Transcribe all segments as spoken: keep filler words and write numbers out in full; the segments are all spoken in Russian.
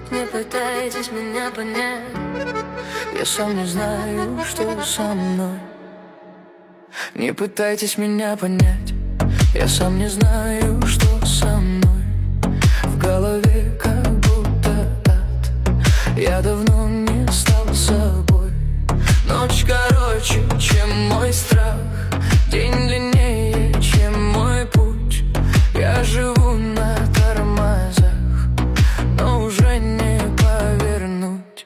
Не пытайтесь меня понять, я сам не знаю, что со мной. Не пытайтесь меня понять, я сам не знаю, что со мной. В голове как будто ад, я давно не стал собой. Ночь короче, чем мой страх, день длиннее, чем мой путь. Я живу на тормозах, но уже не повернуть.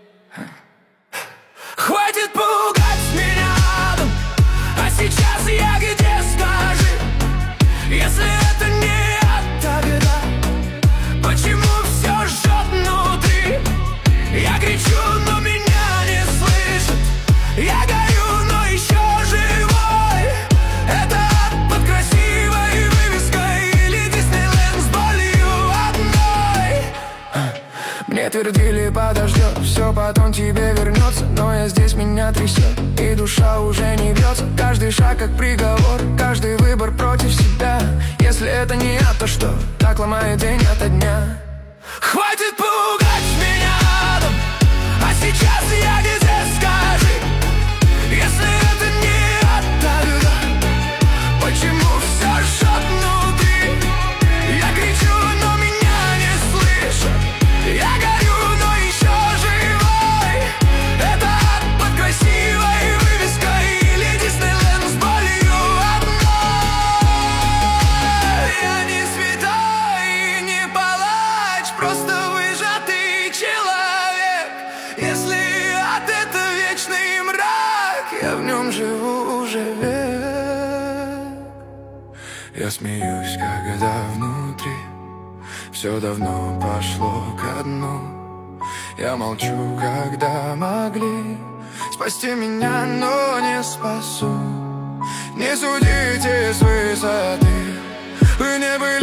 Хватит пугать меня адом, а сейчас я где, скажи? Если это не ад, тогда почему все жжет внутри? Я кричу, но меня не слышат. Я горю, но еще живой. Это ад под красивой вывеской или Диснейленд с болью одной. Мне твердили, подождет, все потом тебе вернется. Но я здесь, меня трясет, и душа уже не бьется. Каждый шаг как приговор, каждый выбор против себя. Если это не я, то что? Так ломает день ото дня. Хватит пугать меня адом, а сейчас я где, скажи? Если это не ад, тогда почему все жжет внутри? Я кричу, но меня не слышат. Я горю, но еще живой. Это ад под красивой вывеской или Диснейленд с болью одной. Я не святой и не палач, просто выжатый человек. Если ад — это вечный мрак, я в нем живу уже век. Я смеюсь, когда внутри все давно пошло ко дну. Я молчу, когда могли спасти меня, но не спасу. Не судите с высоты, вы не были